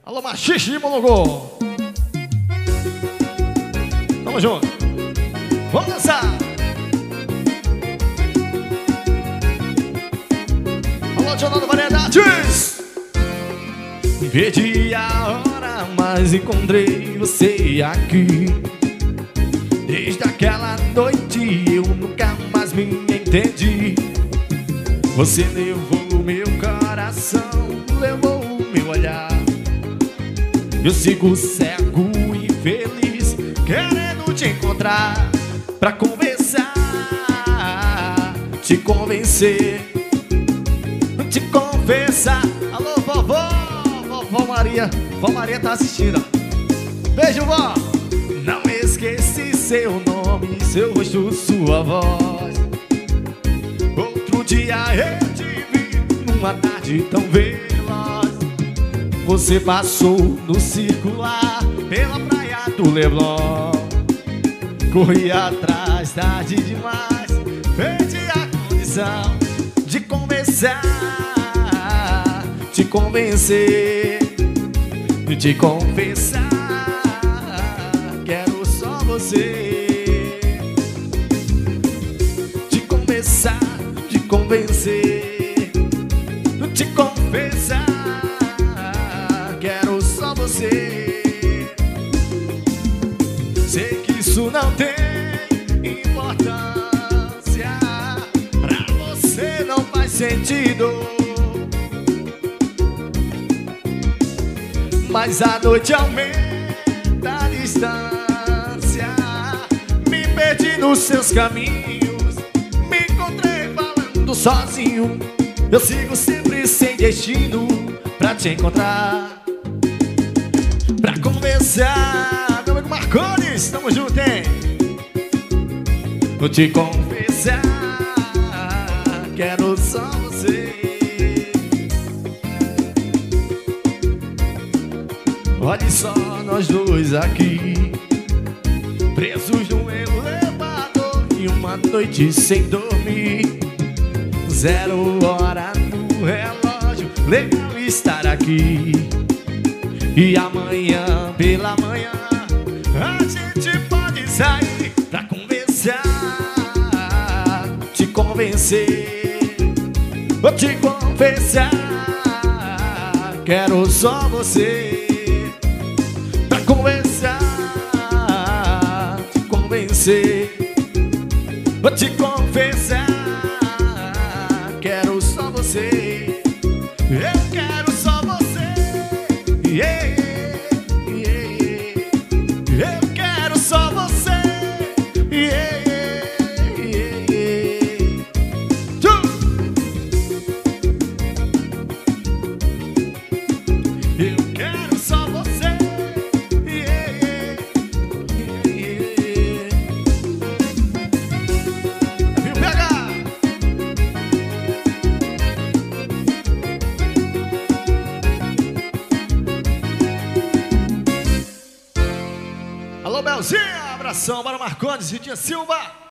Alô, Machixe, Molongô. Tamo junto. Vamos dançar. Alô, Jornal da Variedades. Perdi a hora, mas encontrei você aqui. Desde aquela noite eu nunca mais me entendi. Você levou o meu coração, levou o meu olhar. Eu sigo cego e infeliz, querendo te encontrar pra conversar, te convencer, te confessar. Alô, vovó, vovó Maria. Vó Maria tá assistindo. Beijo, vó. Não esqueci seu nome, seu rosto, sua voz. Outro dia eu te vi numa tarde tão veloz. Você passou no circular pela praia do Leblon. Corri atrás, tarde demais. Perdi a condição de conversar, te convencer, te confessar. Quero só você. Te conversar, te convencer, te confessar. Quero só você. Sei que isso não tem importância, pra você não faz sentido, mas a noite aumenta a distância. Me perdi nos seus caminhos, me encontrei falando sozinho. Eu sigo sempre sem destino pra te encontrar, pra conversar. Meu amigo Marcones, tamo junto, hein? Vou te confessar, quero só você. Olhe só nós dois aqui, presos num elevador e uma noite sem dormir. 0 hora no relógio, legal estar aqui. E amanhã, pela manhã, a gente pode sair pra conversar, te convencer, vou te confessar. Quero só você. Pra conversar, te convencer, vou te confessar. Quero só você. Eu quero só você. Yeah, yeah, yeah. Eu quero só você. Yeah, yeah, yeah. Eu quero só você. Yeah, yeah, yeah. Viu, pega! Alô, Belzinha, abração para Marcones, Ritinha Silva.